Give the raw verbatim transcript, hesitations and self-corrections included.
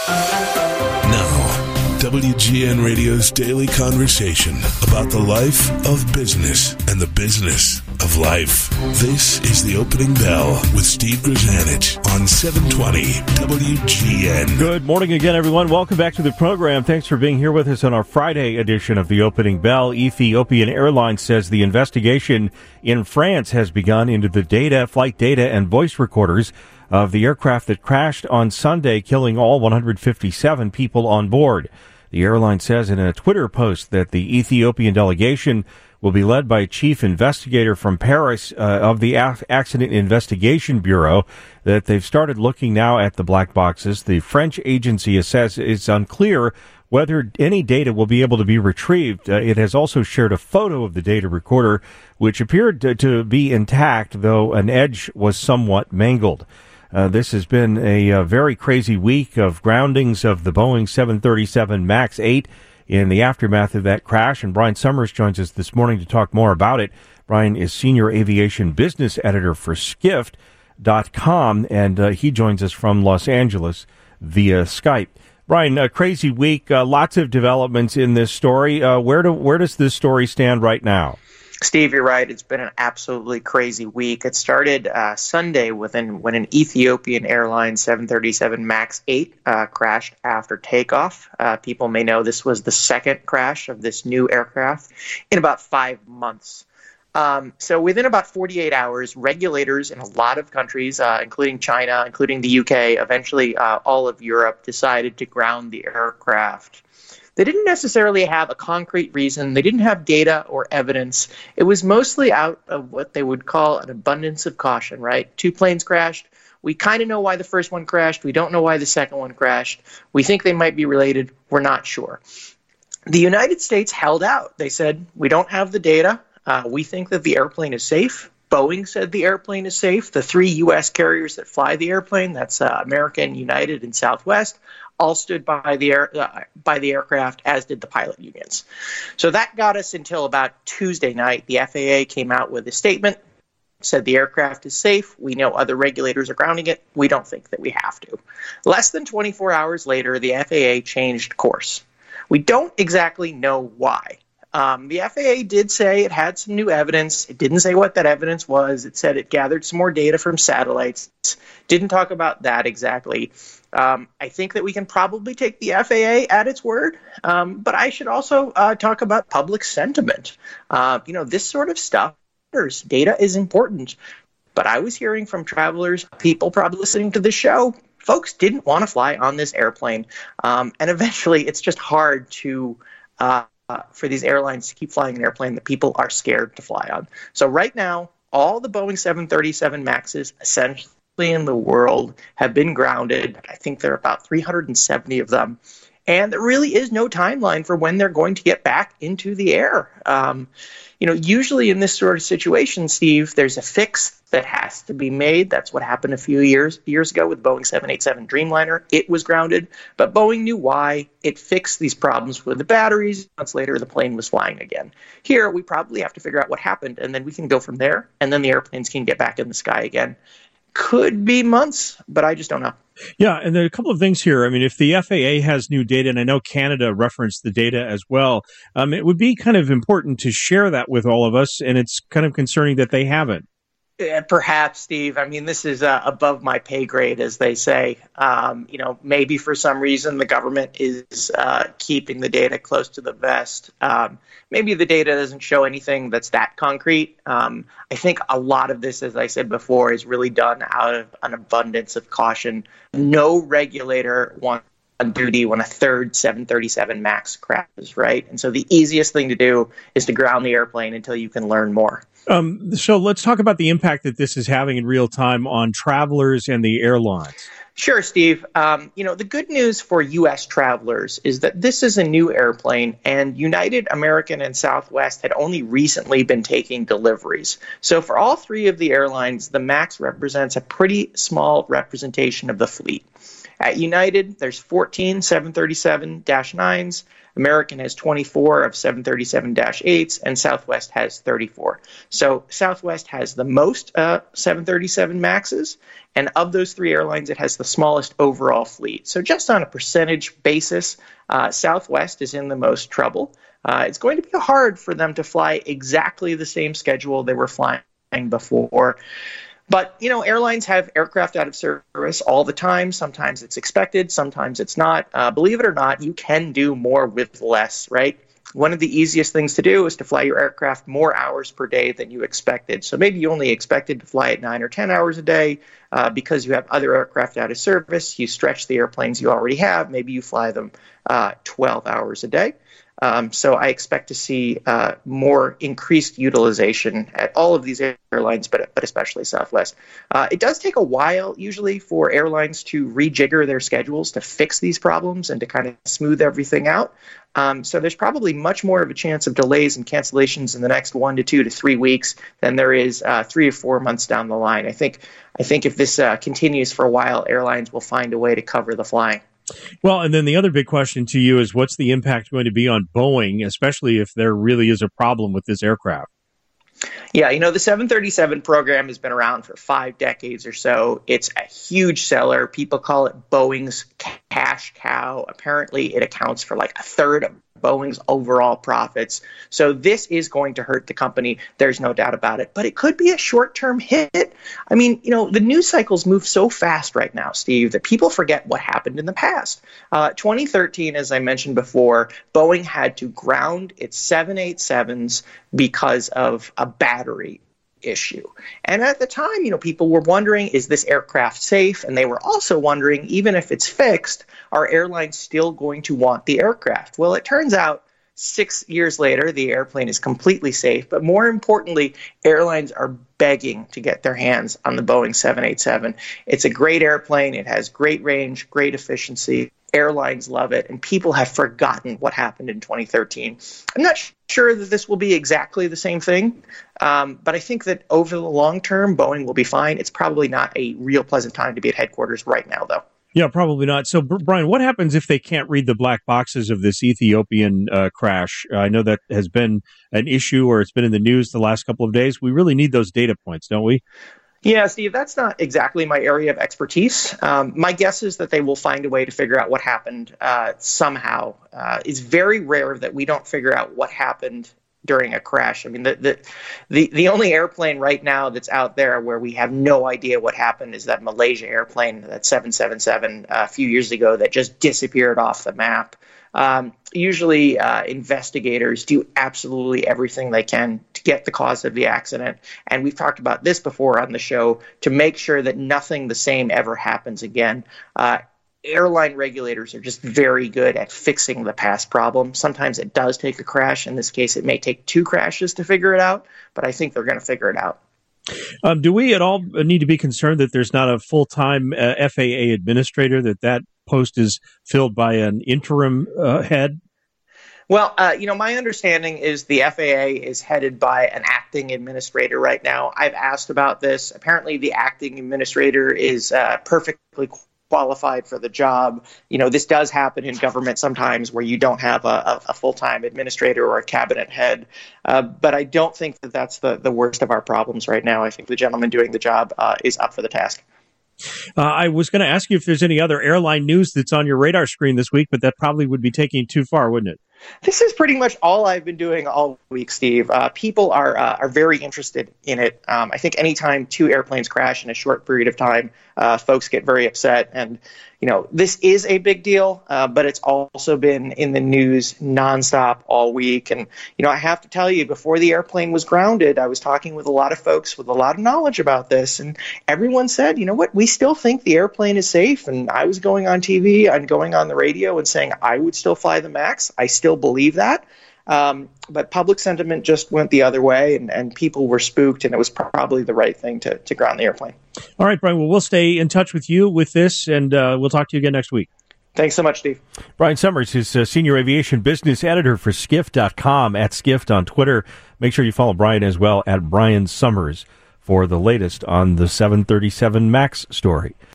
Now, W G N Radio's daily conversation about the life of business and the business of life. This is The Opening Bell with Steve Grzanich on seven twenty W G N. Good morning again, everyone. Welcome back to the program. Thanks for being here with us on our Friday edition of The Opening Bell. Ethiopian Airlines says the investigation in France has begun into the data, flight data, and voice recorders of the aircraft that crashed on Sunday, killing all one hundred fifty-seven people on board. The airline says in a Twitter post that the Ethiopian delegation will be led by chief investigator from Paris uh, of the Accident Investigation Bureau, that they've started looking now at the black boxes. The French agency says it's unclear whether any data will be able to be retrieved. Uh, it has also shared a photo of the data recorder, which appeared to, to be intact, though an edge was somewhat mangled. Uh, this has been a, a very crazy week of groundings of the Boeing seven thirty-seven MAX eight in the aftermath of that crash. And Brian Summers joins us this morning to talk more about it. Brian is senior aviation business editor for skift dot com, and uh, he joins us from Los Angeles via Skype. Brian, a crazy week, uh, lots of developments in this story. Uh, where do where does this story stand right now? Steve, you're right. It's been an absolutely crazy week. It started uh, Sunday with an, when an Ethiopian Airlines seven thirty-seven MAX eight uh, crashed after takeoff. Uh, people may know this was the second crash of this new aircraft in about five months. Um, so within about forty-eight hours, regulators in a lot of countries, uh, including China, including the U K, eventually uh, all of Europe, decided to ground the aircraft. They didn't necessarily have a concrete reason. They didn't have data or evidence. It was mostly out of what they would call an abundance of caution, right? Two planes crashed. We kind of know why the first one crashed. We don't know why the second one crashed. We think they might be related. We're not sure. The United States held out. They said, we don't have the data. Uh, we think that the airplane is safe. Boeing said the airplane is safe. The three U S carriers that fly the airplane, that's uh, American, United, and Southwest, all stood by the air, uh, by the aircraft, as did the pilot unions. So that got us until about Tuesday night. The F A A came out with a statement, said the aircraft is safe. We know other regulators are grounding it. We don't think that we have to. Less than twenty-four hours later, the F A A changed course. We don't exactly know why. Um, the F A A did say it had some new evidence. It didn't say what that evidence was. It said it gathered some more data from satellites. Didn't talk about that exactly. Um, I think that we can probably take the F A A at its word, um, but I should also uh, talk about public sentiment. Uh, you know, this sort of stuff matters. Data is important. But I was hearing from travelers, people probably listening to the show, folks didn't want to fly on this airplane. Um, and eventually, it's just hard to uh, uh, for these airlines to keep flying an airplane that people are scared to fly on. So right now, all the Boeing seven thirty-seven MAXes essentially in the world have been grounded. I think there are about three hundred seventy of them. And there really is no timeline for when they're going to get back into the air. Um, you know, usually in this sort of situation, Steve, there's a fix that has to be made. That's what happened a few years years ago with Boeing seven eighty-seven Dreamliner. It was grounded, but Boeing knew why. It fixed these problems with the batteries. Months later, the plane was flying again. Here, we probably have to figure out what happened, and then we can go from there, and then the airplanes can get back in the sky again. Could be months, but I just don't know. Yeah, and there are a couple of things here. I mean, if the F A A has new data, and I know Canada referenced the data as well, um, it would be kind of important to share that with all of us, and it's kind of concerning that they haven't. Yeah, perhaps, Steve. I mean, this is uh, above my pay grade, as they say. Um, you know, maybe for some reason the government is uh, keeping the data close to the vest. Um, maybe the data doesn't show anything that's that concrete. Um, I think a lot of this, as I said before, is really done out of an abundance of caution. No regulator wants on duty when a third seven thirty-seven MAX crashes, right? And so the easiest thing to do is to ground the airplane until you can learn more. Um, so let's talk about the impact that this is having in real time on travelers and the airlines. Sure, Steve. Um, you know, the good news for U S travelers is that this is a new airplane, and United, American, and Southwest had only recently been taking deliveries. So for all three of the airlines, the MAX represents a pretty small representation of the fleet. At United, there's fourteen seven thirty-seven dash nines. American has twenty-four of seven thirty-seven dash eights, and Southwest has thirty-four. So Southwest has the most uh, seven thirty-seven Maxes, and of those three airlines, it has the smallest overall fleet. So just on a percentage basis, uh, Southwest is in the most trouble. Uh, it's going to be hard for them to fly exactly the same schedule they were flying before. But, you know, airlines have aircraft out of service all the time. Sometimes it's expected, sometimes it's not. Uh, believe it or not, you can do more with less, right? One of the easiest things to do is to fly your aircraft more hours per day than you expected. So maybe you only expected to fly it nine or ten hours a day uh, because you have other aircraft out of service. You stretch the airplanes you already have. Maybe you fly them uh, twelve hours a day. Um, so I expect to see uh, more increased utilization at all of these airlines, but but especially Southwest. Uh, it does take a while usually for airlines to rejigger their schedules to fix these problems and to kind of smooth everything out. Um, so there's probably much more of a chance of delays and cancellations in the next one to two to three weeks than there is uh, three or four months down the line. I think I think if this uh, continues for a while, airlines will find a way to cover the flying. Well, and then the other big question to you is what's the impact going to be on Boeing, especially if there really is a problem with this aircraft? Yeah, you know, the seven thirty-seven program has been around for five decades or so. It's a huge seller. People call it Boeing's cash cow. Apparently, it accounts for like a third of Boeing's overall profits. So this is going to hurt the company. There's no doubt about it. But it could be a short-term hit. I mean, you know, the news cycles move so fast right now, Steve, that people forget what happened in the past. Uh, twenty thirteen, as I mentioned before, Boeing had to ground its seven eighty-sevens because of a battery issue. And at the time, you know, people were wondering, is this aircraft safe? And they were also wondering, even if it's fixed, are airlines still going to want the aircraft? Well, it turns out six years later, the airplane is completely safe. But more importantly, airlines are begging to get their hands on the Boeing seven eighty-seven. It's a great airplane. It has great range, great efficiency. Airlines love it, and people have forgotten what happened in twenty thirteen. I'm not sure that this will be exactly the same thing, um, but I think that over the long term, Boeing will be fine. It's probably not a real pleasant time to be at headquarters right now, though. Yeah, probably not. So, Brian, what happens if they can't read the black boxes of this Ethiopian uh, crash? Uh, I know that has been an issue, or it's been in the news the last couple of days. We really need those data points, don't we? Yeah, Steve, that's not exactly my area of expertise. Um, my guess is that they will find a way to figure out what happened uh, somehow. Uh, it's very rare that we don't figure out what happened during a crash. I mean, the, the the the only airplane right now that's out there where we have no idea what happened is that Malaysia airplane, that seven seventy-seven uh, a few years ago that just disappeared off the map. Um, usually uh, investigators do absolutely everything they can to get the cause of the accident. And we've talked about this before on the show to make sure that nothing the same ever happens again. Uh, airline regulators are just very good at fixing the past problem. Sometimes it does take a crash. In this case, it may take two crashes to figure it out, but I think they're going to figure it out. Um, do we at all need to be concerned that there's not a full-time uh, F A A administrator, that that post is filled by an interim uh, head? Well, uh, you know, my understanding is the F A A is headed by an acting administrator right now. I've asked about this. Apparently, the acting administrator is uh, perfectly qualified for the job. You know, this does happen in government sometimes where you don't have a, a full-time administrator or a cabinet head. Uh, but I don't think that that's the, the worst of our problems right now. I think the gentleman doing the job uh, is up for the task. Uh, I was going to ask you if there's any other airline news that's on your radar screen this week, but that probably would be taking it too far, wouldn't it? This is pretty much all I've been doing all week, Steve. Uh, people are uh, are very interested in it. Um, I think anytime two airplanes crash in a short period of time, uh, folks get very upset. And, you know, this is a big deal, uh, but it's also been in the news nonstop all week. And, you know, I have to tell you, before the airplane was grounded, I was talking with a lot of folks with a lot of knowledge about this. And everyone said, you know what, we still think the airplane is safe. And I was going on T V and going on the radio and saying I would still fly the MAX. I still believe that. Um, but public sentiment just went the other way, and, and people were spooked, and it was probably the right thing to, to ground the airplane. All right, Brian, well, we'll stay in touch with you with this, and uh, we'll talk to you again next week. Thanks so much, Steve. Brian Summers is uh, Senior Aviation Business Editor for Skift dot com, at Skift on Twitter. Make sure you follow Brian as well, at Brian Summers, for the latest on the seven thirty-seven MAX story.